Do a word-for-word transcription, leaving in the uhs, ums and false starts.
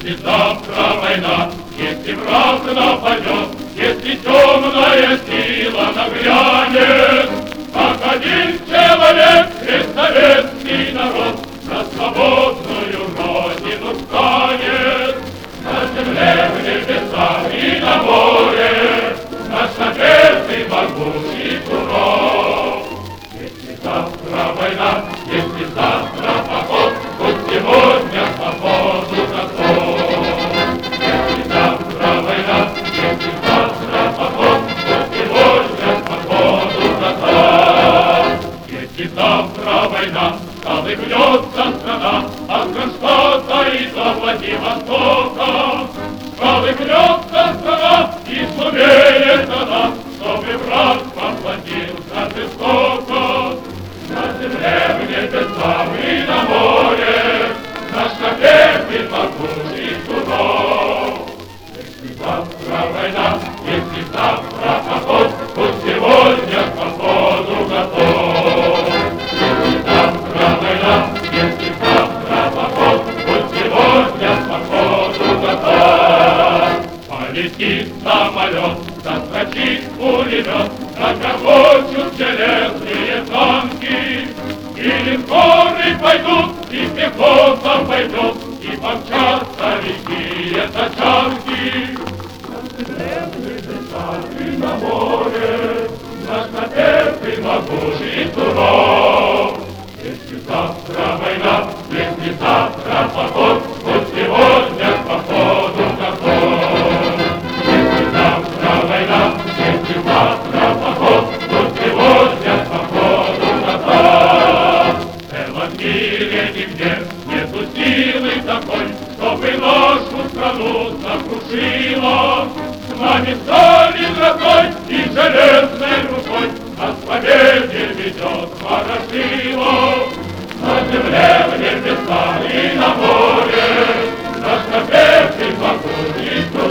Если завтра война, если враг нападет, если темная сила нагрянет, как один человек весь советский народ за свободную родину встанет. На земле, в небесах и на море наш надежды могучий курок. Если завтра война, если завтра поход, пусть сегодня свободу готов. Если завтра война, если завтра поход, пусть сегодня свободу готов. Если завтра война, колыхнется страна от Кронштадта и до Владивостока. Колыхнется страна и сумеет она, чтобы враг поплатился жестоко. На земле, в небесах и на море наш победный могучий курок. Если завтра война, если завтра поход, пусть сегодня свободу готов. Если завтра война, если завтра поход, пусть сегодня свободу готов. Полетит самолет, застрочит пулемет, загрохочут железные танки. И линкоры пойдут, и пехота пойдет, и помчатся лихие тачанки. На земле, и на море наш наперстый могучий сурок. Если завтра война, если завтра поход, пусть сегодня к походу готов. Если завтра война, если завтра поход, пусть сегодня к походу готов. В целом мире нигде нету силы такой, чтобы нашу страну сокрушила. С нами Сталин родной и железной рукой нас к победе ведет Ворошилов. На земле, в небесах и на море наш победный могучий